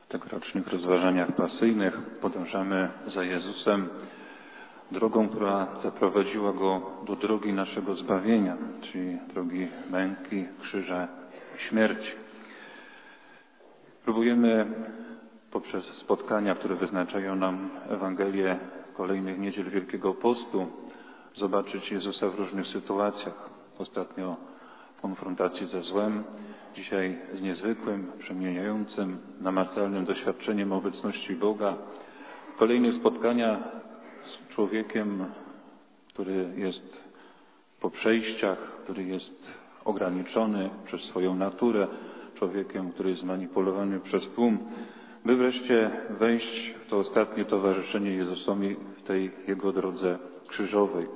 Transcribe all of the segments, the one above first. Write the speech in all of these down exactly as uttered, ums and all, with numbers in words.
W tegorocznych rozważaniach pasyjnych podążamy za Jezusem drogą, która zaprowadziła Go do drogi naszego zbawienia, czyli drogi męki, krzyża i śmierci. Próbujemy poprzez spotkania, które wyznaczają nam Ewangelię kolejnych niedziel Wielkiego Postu, zobaczyć Jezusa w różnych sytuacjach. Ostatnio w konfrontacji ze złem, dzisiaj z niezwykłym, przemieniającym, namacalnym doświadczeniem obecności Boga. Kolejne spotkania z człowiekiem, który jest po przejściach, który jest ograniczony przez swoją naturę, człowiekiem, który jest zmanipulowany przez tłum, by wreszcie wejść w to ostatnie towarzyszenie Jezusowi w tej Jego drodze krzyżowej.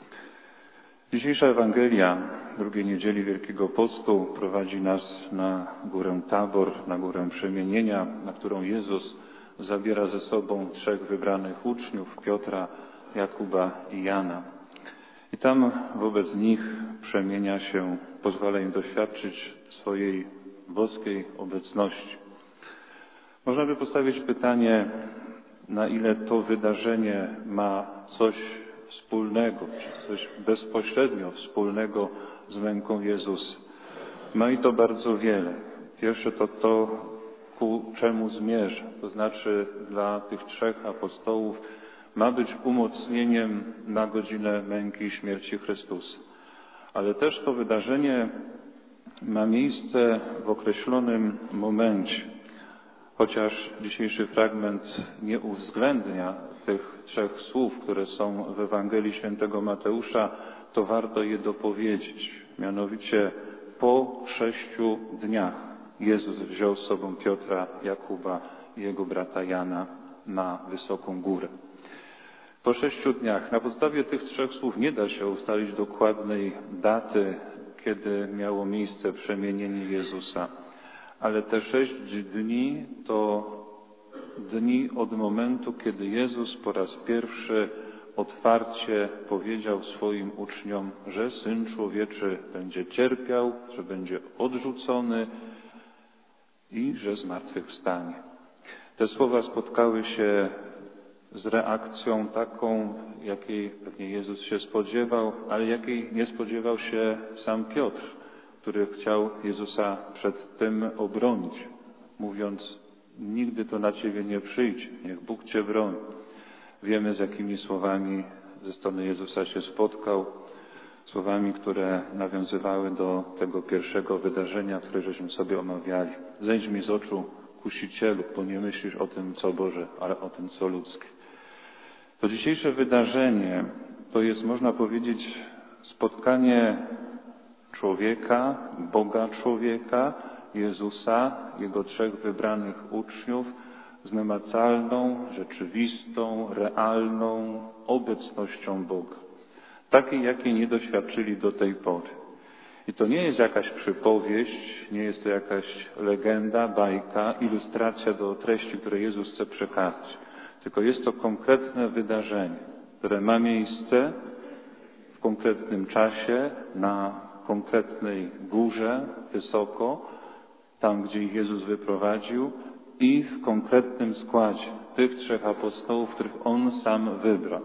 Dzisiejsza Ewangelia drugiej niedzieli Wielkiego Postu prowadzi nas na górę Tabor, na górę przemienienia, na którą Jezus zabiera ze sobą trzech wybranych uczniów, Piotra, Jakuba i Jana. I tam wobec nich przemienia się, pozwala im doświadczyć swojej boskiej obecności. Można by postawić pytanie, na ile to wydarzenie ma coś wspólnego, czy coś bezpośrednio wspólnego z męką Jezusa. Ma i to bardzo wiele. Pierwsze to to, ku czemu zmierza, to znaczy dla tych trzech apostołów ma być umocnieniem na godzinę męki i śmierci Chrystusa. Ale też to wydarzenie ma miejsce w określonym momencie. Chociaż dzisiejszy fragment nie uwzględnia tych trzech słów, które są w Ewangelii Świętego Mateusza, to warto je dopowiedzieć. Mianowicie po sześciu dniach Jezus wziął z sobą Piotra, Jakuba i jego brata Jana na wysoką górę. Po sześciu dniach. Na podstawie tych trzech słów nie da się ustalić dokładnej daty, kiedy miało miejsce przemienienie Jezusa. Ale te sześć dni to dni od momentu, kiedy Jezus po raz pierwszy otwarcie powiedział swoim uczniom, że Syn Człowieczy będzie cierpiał, że będzie odrzucony i że zmartwychwstanie. Te słowa spotkały się z reakcją taką, jakiej pewnie Jezus się spodziewał, ale jakiej nie spodziewał się sam Piotr, który chciał Jezusa przed tym obronić, mówiąc: nigdy to na Ciebie nie przyjdzie, niech Bóg Cię broni. Wiemy, z jakimi słowami ze strony Jezusa się spotkał, słowami, które nawiązywały do tego pierwszego wydarzenia, które żeśmy sobie omawiali. Zejdź mi z oczu, kusicielu, bo nie myślisz o tym, co Boże, ale o tym, co ludzkie. To dzisiejsze wydarzenie to jest, można powiedzieć, spotkanie człowieka, Boga człowieka, Jezusa, Jego trzech wybranych uczniów z namacalną, rzeczywistą, realną obecnością Boga. Takiej, jakiej nie doświadczyli do tej pory. I to nie jest jakaś przypowieść, nie jest to jakaś legenda, bajka, ilustracja do treści, które Jezus chce przekazać. Tylko jest to konkretne wydarzenie, które ma miejsce w konkretnym czasie, na konkretnej górze, wysoko, tam gdzie ich Jezus wyprowadził i w konkretnym składzie tych trzech apostołów, których On sam wybrał.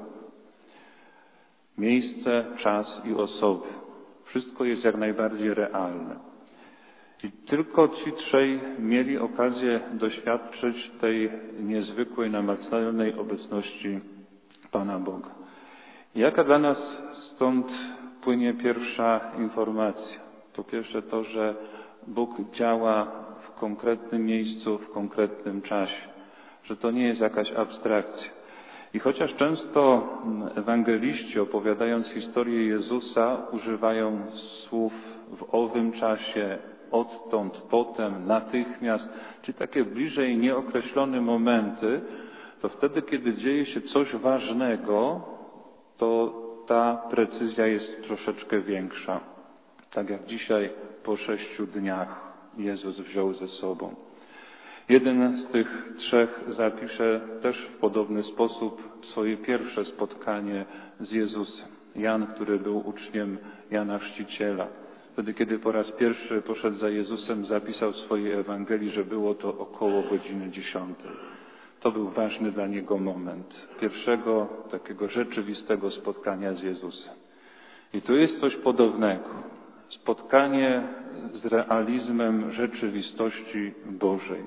Miejsce, czas i osoby. Wszystko jest jak najbardziej realne. I tylko ci trzej mieli okazję doświadczyć tej niezwykłej, namacalnej obecności Pana Boga. Jaka dla nas stąd płynie pierwsza informacja? Po pierwsze to, że Bóg działa w konkretnym miejscu, w konkretnym czasie. Że to nie jest jakaś abstrakcja. I chociaż często ewangeliści, opowiadając historię Jezusa, używają słów w owym czasie, odtąd, potem, natychmiast, czyli takie bliżej nieokreślone momenty, to wtedy, kiedy dzieje się coś ważnego, to ta precyzja jest troszeczkę większa. Tak jak dzisiaj po sześciu dniach Jezus wziął ze sobą. Jeden z tych trzech zapisze też w podobny sposób swoje pierwsze spotkanie z Jezusem. Jan, który był uczniem Jana Chrzciciela. Wtedy, kiedy po raz pierwszy poszedł za Jezusem, zapisał w swojej Ewangelii, że było to około godziny dziesiątej. To był ważny dla niego moment pierwszego takiego rzeczywistego spotkania z Jezusem. I tu jest coś podobnego. Spotkanie z realizmem rzeczywistości Bożej.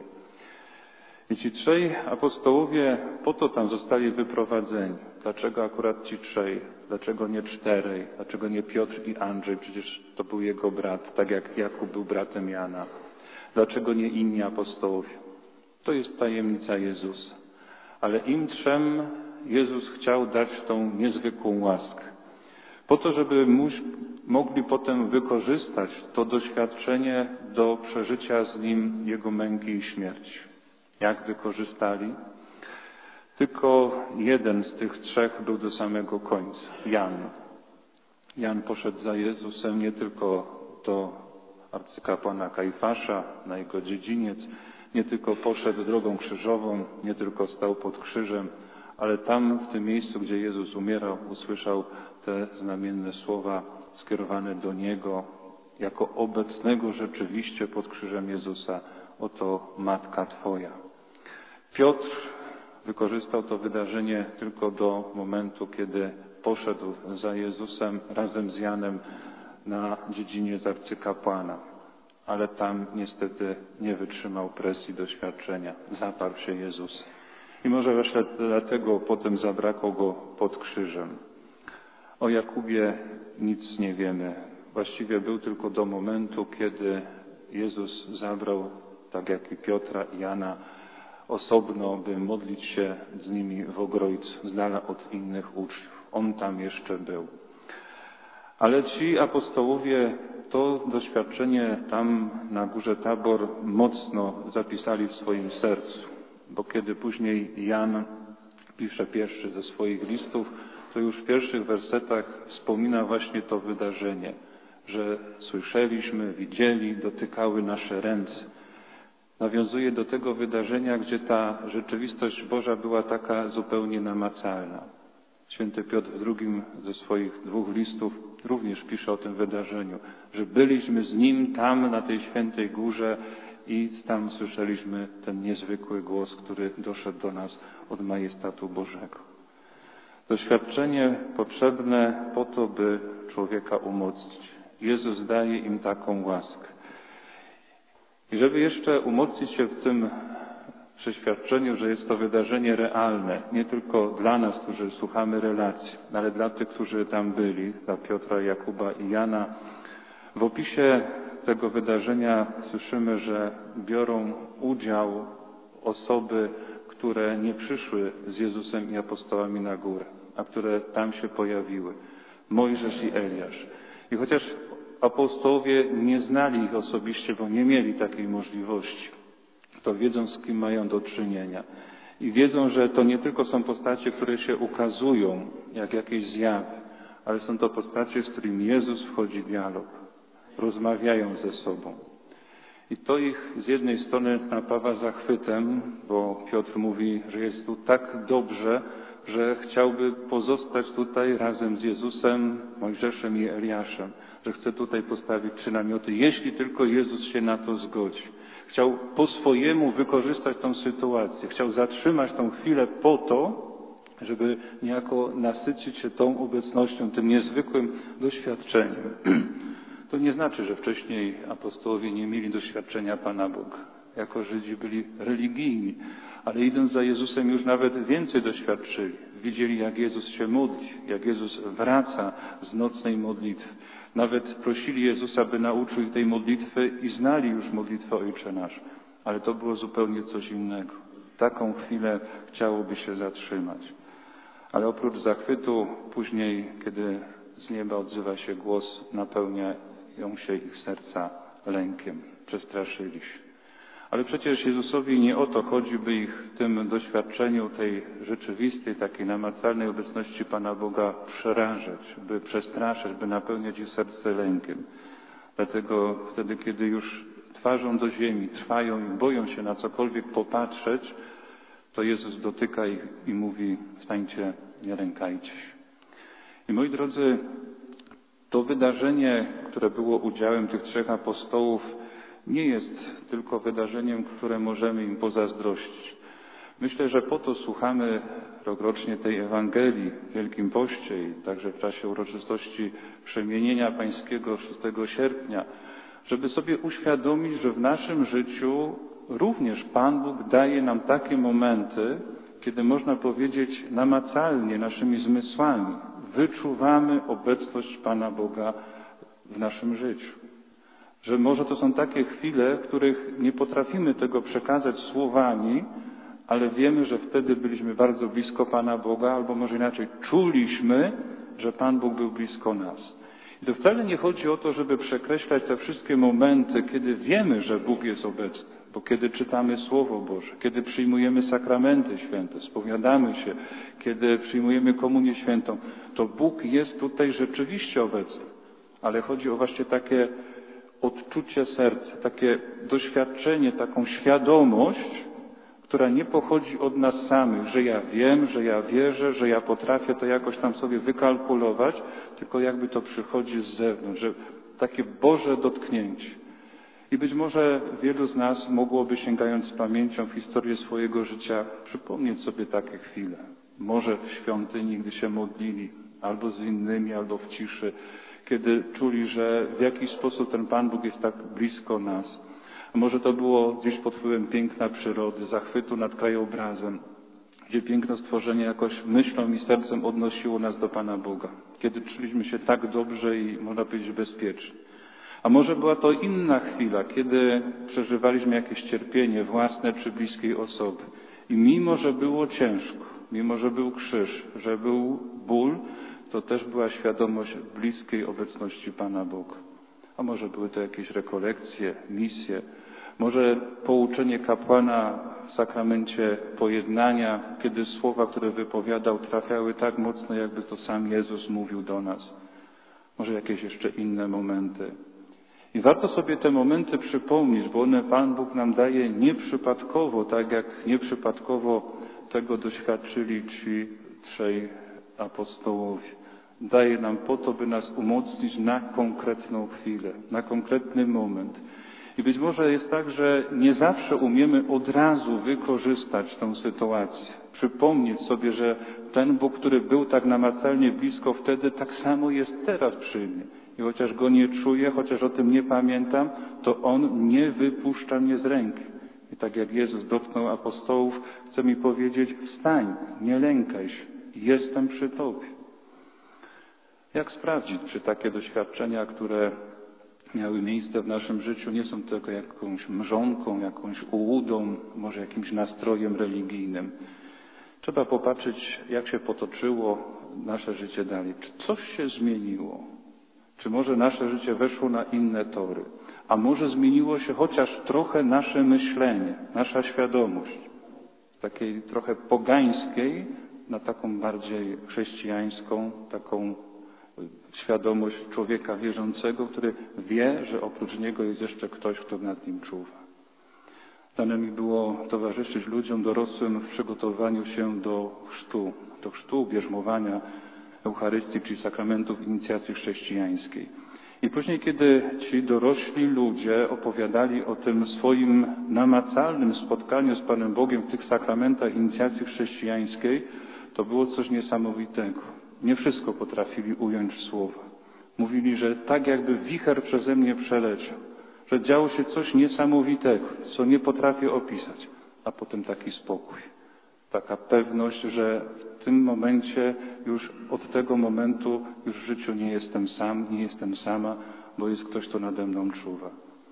I ci trzej apostołowie po to tam zostali wyprowadzeni. Dlaczego akurat ci trzej? Dlaczego nie czterej? Dlaczego nie Piotr i Andrzej? Przecież to był jego brat, tak jak Jakub był bratem Jana. Dlaczego nie inni apostołowie? To jest tajemnica Jezusa. Ale im trzem Jezus chciał dać tą niezwykłą łaskę. Po to, żeby mogli potem wykorzystać to doświadczenie do przeżycia z Nim Jego męki i śmierci. Jak wykorzystali? Tylko jeden z tych trzech był do samego końca. Jan. Jan poszedł za Jezusem nie tylko do arcykapłana Kajfasza, na jego dziedziniec, nie tylko poszedł drogą krzyżową, nie tylko stał pod krzyżem, ale tam, w tym miejscu, gdzie Jezus umierał, usłyszał te znamienne słowa skierowane do Niego, jako obecnego rzeczywiście pod krzyżem Jezusa. Oto Matka Twoja. Piotr wykorzystał to wydarzenie tylko do momentu, kiedy poszedł za Jezusem razem z Janem na dziedziniec arcykapłana. Ale tam niestety nie wytrzymał presji doświadczenia. Zaparł się Jezusa. I może właśnie dlatego potem zabrakło go pod krzyżem. O Jakubie nic nie wiemy. Właściwie był tylko do momentu, kiedy Jezus zabrał, tak jak i Piotra i Jana, osobno, by modlić się z nimi w Ogrojcu, z dala od innych uczniów. On tam jeszcze był. Ale ci apostołowie to doświadczenie tam na górze Tabor mocno zapisali w swoim sercu, bo kiedy później Jan pisze pierwszy ze swoich listów, to już w pierwszych wersetach wspomina właśnie to wydarzenie, że słyszeliśmy, widzieli, dotykały nasze ręce. Nawiązuje do tego wydarzenia, gdzie ta rzeczywistość Boża była taka zupełnie namacalna. Święty Piotr w drugim ze swoich dwóch listów również pisze o tym wydarzeniu, że byliśmy z Nim tam na tej świętej górze i tam słyszeliśmy ten niezwykły głos, który doszedł do nas od majestatu Bożego. Doświadczenie potrzebne po to, by człowieka umocnić. Jezus daje im taką łaskę. I żeby jeszcze umocnić się w tym przeświadczeniu, że jest to wydarzenie realne, nie tylko dla nas, którzy słuchamy relacji, ale dla tych, którzy tam byli, dla Piotra, Jakuba i Jana. W opisie tego wydarzenia słyszymy, że biorą udział osoby, które nie przyszły z Jezusem i apostołami na górę, a które tam się pojawiły. Mojżesz i Eliasz. I chociaż apostołowie nie znali ich osobiście, bo nie mieli takiej możliwości, to wiedzą, z kim mają do czynienia. I wiedzą, że to nie tylko są postacie, które się ukazują jak jakieś zjawy, ale są to postacie, z którymi Jezus wchodzi w dialog. Rozmawiają ze sobą. I to ich z jednej strony napawa zachwytem, bo Piotr mówi, że jest tu tak dobrze, że chciałby pozostać tutaj razem z Jezusem, Mojżeszem i Eliaszem, że chce tutaj postawić trzy namioty, jeśli tylko Jezus się na to zgodzi. Chciał po swojemu wykorzystać tą sytuację. Chciał zatrzymać tą chwilę po to, żeby niejako nasycić się tą obecnością, tym niezwykłym doświadczeniem. To nie znaczy, że wcześniej apostołowie nie mieli doświadczenia Pana Boga. Jako Żydzi byli religijni, ale idąc za Jezusem już nawet więcej doświadczyli. Widzieli, jak Jezus się modli, jak Jezus wraca z nocnej modlitwy. Nawet prosili Jezusa, by nauczył ich tej modlitwy i znali już modlitwę Ojcze Nasz. Ale to było zupełnie coś innego. Taką chwilę chciałoby się zatrzymać. Ale oprócz zachwytu, później, kiedy z nieba odzywa się głos, napełniają się ich serca lękiem. Przestraszyli się. Ale przecież Jezusowi nie o to chodzi, by ich w tym doświadczeniu tej rzeczywistej, takiej namacalnej obecności Pana Boga przerażać, by przestraszyć, by napełniać ich serce lękiem. Dlatego wtedy, kiedy już twarzą do ziemi trwają i boją się na cokolwiek popatrzeć, to Jezus dotyka ich i mówi: wstańcie, nie lękajcie się. I moi drodzy, To wydarzenie, które było udziałem tych trzech apostołów, nie jest tylko wydarzeniem, które możemy im pozazdrościć. Myślę, że po to słuchamy rokrocznie tej Ewangelii w Wielkim Poście i także w czasie uroczystości Przemienienia Pańskiego szóstego sierpnia, żeby sobie uświadomić, że w naszym życiu również Pan Bóg daje nam takie momenty, kiedy można powiedzieć namacalnie naszymi zmysłami wyczuwamy obecność Pana Boga w naszym życiu. Że może to są takie chwile, w których nie potrafimy tego przekazać słowami, ale wiemy, że wtedy byliśmy bardzo blisko Pana Boga, albo może inaczej, czuliśmy, że Pan Bóg był blisko nas. I to wcale nie chodzi o to, żeby przekreślać te wszystkie momenty, kiedy wiemy, że Bóg jest obecny, bo kiedy czytamy Słowo Boże, kiedy przyjmujemy sakramenty święte, spowiadamy się, kiedy przyjmujemy komunię świętą, to Bóg jest tutaj rzeczywiście obecny. Ale chodzi o właśnie takie odczucie serca, takie doświadczenie, taką świadomość, która nie pochodzi od nas samych, że ja wiem, że ja wierzę, że ja potrafię to jakoś tam sobie wykalkulować, tylko jakby to przychodzi z zewnątrz, że takie Boże dotknięcie. I być może wielu z nas mogłoby, sięgając z pamięcią w historię swojego życia, przypomnieć sobie takie chwile. Może w świątyni, gdy się modlili, albo z innymi, albo w ciszy, kiedy czuli, że w jakiś sposób ten Pan Bóg jest tak blisko nas. A może to było gdzieś pod wpływem piękna przyrody, zachwytu nad krajobrazem, gdzie piękno stworzenia jakoś myślą i sercem odnosiło nas do Pana Boga. Kiedy czuliśmy się tak dobrze i można powiedzieć bezpiecznie. A może była to inna chwila, kiedy przeżywaliśmy jakieś cierpienie własne czy bliskiej osoby. I mimo, że było ciężko, mimo, że był krzyż, że był ból, to też była świadomość bliskiej obecności Pana Boga. A może były to jakieś rekolekcje, misje, może pouczenie kapłana w sakramencie pojednania, kiedy słowa, które wypowiadał, trafiały tak mocno, jakby to sam Jezus mówił do nas. Może jakieś jeszcze inne momenty. I warto sobie te momenty przypomnieć, bo one Pan Bóg nam daje nieprzypadkowo, tak jak nieprzypadkowo tego doświadczyli ci trzej apostołowie. Daje nam po to, by nas umocnić na konkretną chwilę, na konkretny moment. I być może jest tak, że nie zawsze umiemy od razu wykorzystać tę sytuację. Przypomnieć sobie, że ten Bóg, który był tak namacalnie blisko wtedy, tak samo jest teraz przy mnie. I chociaż Go nie czuję, chociaż o tym nie pamiętam, to On nie wypuszcza mnie z ręki. I tak jak Jezus dotknął apostołów, chce mi powiedzieć, wstań, nie lękaj się, jestem przy Tobie. Jak sprawdzić, czy takie doświadczenia, które miały miejsce w naszym życiu, nie są tylko jakąś mrzonką, jakąś ułudą, może jakimś nastrojem religijnym? Trzeba popatrzeć, jak się potoczyło nasze życie dalej. Czy coś się zmieniło? Czy może nasze życie weszło na inne tory? A może zmieniło się chociaż trochę nasze myślenie, nasza świadomość, z takiej trochę pogańskiej na taką bardziej chrześcijańską, taką świadomość człowieka wierzącego, który wie, że oprócz niego jest jeszcze ktoś, kto nad nim czuwa. Dane mi było towarzyszyć ludziom dorosłym w przygotowaniu się do chrztu, do chrztu, bierzmowania, Eucharystii, czyli sakramentów inicjacji chrześcijańskiej. I później, kiedy ci dorośli ludzie opowiadali o tym swoim namacalnym spotkaniu z Panem Bogiem w tych sakramentach inicjacji chrześcijańskiej, to było coś niesamowitego. Nie wszystko potrafili ująć w słowa. Mówili, że tak jakby wicher przeze mnie przeleciał, że działo się coś niesamowitego, co nie potrafię opisać, a potem taki spokój. Taka pewność, że w tym momencie, już od tego momentu już w życiu nie jestem sam, nie jestem sama, bo jest ktoś, kto nade mną czuwa.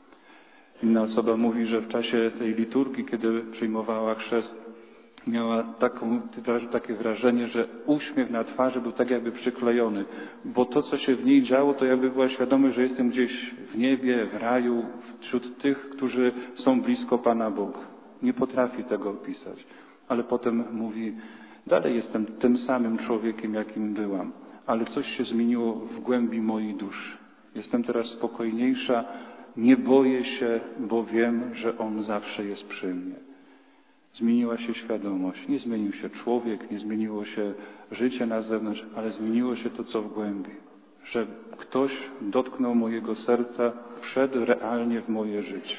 Inna osoba mówi, że w czasie tej liturgii, kiedy przyjmowała chrzest, miała taką, takie wrażenie, że uśmiech na twarzy był tak jakby przyklejony, bo to, co się w niej działo, to jakby była świadomość, że jestem gdzieś w niebie, w raju, wśród tych, którzy są blisko Pana Boga. Nie potrafi tego opisać. Ale potem mówi, dalej jestem tym samym człowiekiem, jakim byłam, ale coś się zmieniło w głębi mojej duszy. Jestem teraz spokojniejsza, nie boję się, bo wiem, że On zawsze jest przy mnie. Zmieniła się świadomość. Nie zmienił się człowiek, nie zmieniło się życie na zewnątrz, ale zmieniło się to, co w głębi. że ktoś dotknął mojego serca, wszedł realnie w moje życie.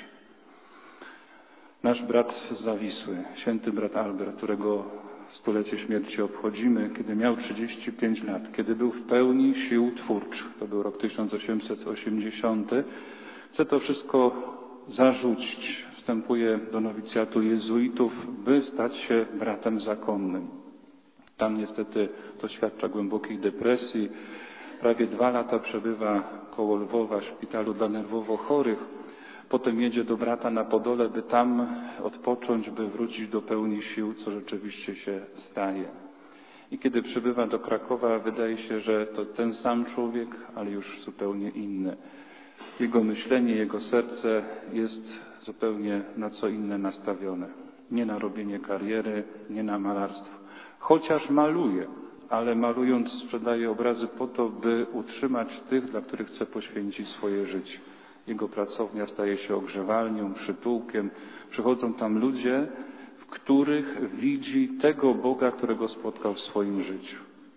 Nasz brat z Zawisły, święty brat Albert, którego stulecie śmierci obchodzimy, kiedy miał trzydzieści pięć lat, kiedy był w pełni sił twórczych, to był rok tysiąc osiemset osiemdziesiąty, chce to wszystko zarzucić. Wstępuje do nowicjatu jezuitów, by stać się bratem zakonnym. Tam niestety doświadcza głębokiej depresji. Prawie dwa lata przebywa koło Lwowa w szpitalu dla nerwowo chorych. Potem jedzie do brata na Podole, by tam odpocząć, by wrócić do pełni sił, co rzeczywiście się staje. I kiedy przybywa do Krakowa, wydaje się, że to ten sam człowiek, ale już zupełnie inny. Jego myślenie, jego serce jest zupełnie na co inne nastawione. Nie na robienie kariery, nie na malarstwo. Chociaż maluje, ale malując sprzedaje obrazy po to, by utrzymać tych, dla których chce poświęcić swoje życie. Jego pracownia staje się ogrzewalnią, przytułkiem. Przychodzą tam ludzie, w których widzi tego Boga, którego spotkał w swoim życiu.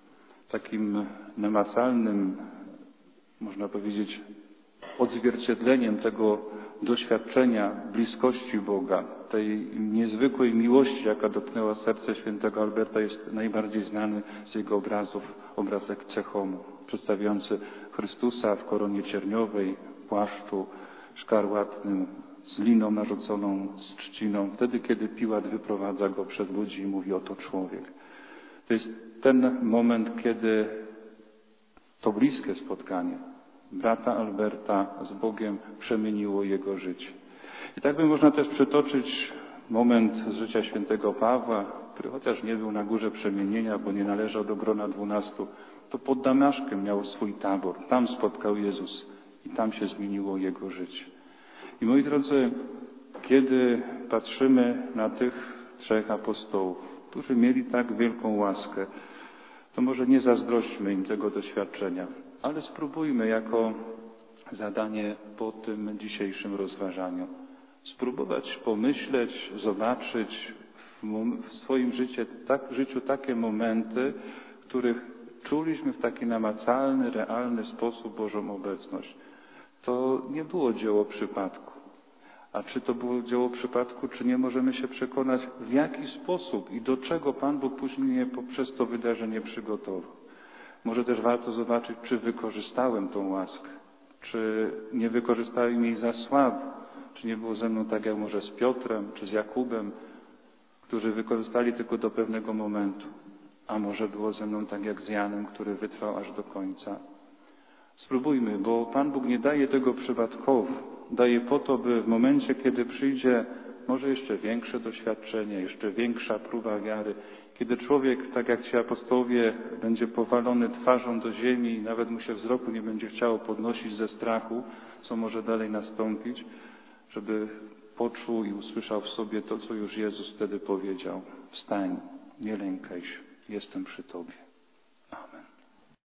Takim namacalnym, można powiedzieć, odzwierciedleniem tego doświadczenia bliskości Boga, tej niezwykłej miłości, jaka dotknęła serce świętego Alberta, jest najbardziej znany z jego obrazów obrazek Cechomu, przedstawiający Chrystusa w koronie cierniowej, płaszczu szkarłatnym, z liną narzuconą, z trzciną, wtedy, kiedy Piłat wyprowadza go przed ludzi i mówi: oto człowiek. To jest ten moment, kiedy to bliskie spotkanie brata Alberta z Bogiem przemieniło jego życie. I tak by można też przytoczyć moment z życia świętego Pawła, który chociaż nie był na górze przemienienia, bo nie należał do grona dwunastu, to pod Damaszkiem miał swój tabor. Tam spotkał Jezus i tam się zmieniło jego życie. I moi drodzy, kiedy patrzymy na tych trzech apostołów, którzy mieli tak wielką łaskę, to może nie zazdrośćmy im tego doświadczenia, ale spróbujmy jako zadanie po tym dzisiejszym rozważaniu spróbować pomyśleć, zobaczyć w swoim życiu, tak, w życiu takie momenty, w których czuliśmy w taki namacalny, realny sposób Bożą obecność. To nie było dzieło przypadku. A czy to było dzieło przypadku, czy nie, możemy się przekonać, w jaki sposób i do czego Pan Bóg później poprzez to wydarzenie przygotował. Może też warto zobaczyć, czy wykorzystałem tą łaskę, czy nie wykorzystałem jej za słabo, czy nie było ze mną tak jak może z Piotrem, czy z Jakubem, którzy wykorzystali tylko do pewnego momentu, a może było ze mną tak jak z Janem, który wytrwał aż do końca. Spróbujmy, bo Pan Bóg nie daje tego przypadkowo. Daje po to, by w momencie, kiedy przyjdzie może jeszcze większe doświadczenie, jeszcze większa próba wiary, kiedy człowiek, tak jak ci apostołowie, będzie powalony twarzą do ziemi i nawet mu się wzroku nie będzie chciało podnosić ze strachu, co może dalej nastąpić, żeby poczuł i usłyszał w sobie to, co już Jezus wtedy powiedział: wstań, nie lękaj się, jestem przy tobie.